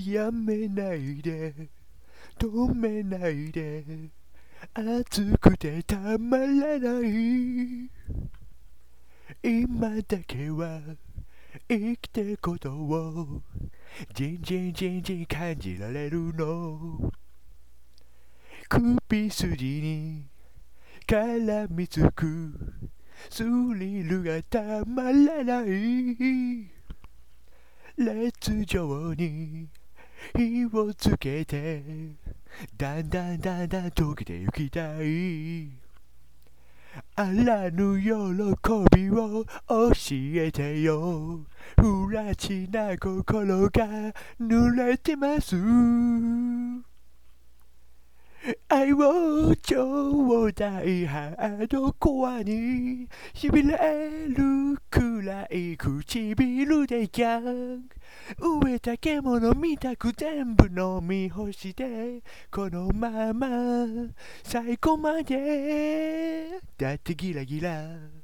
やめないで止めないで熱くてたまらない今だけは生きてことをじんじんじんじん感じられるの首筋に絡みつくスリルがたまらない列状に火をつけてだんだんだんだん溶けてゆきたいあらぬ喜びを教えてよ不らちな心が濡れてます愛をちょうだいハードコアに痺れるくらい唇でキャン植えた獣みたく全部飲み干してこのまま最後までだってギラギラ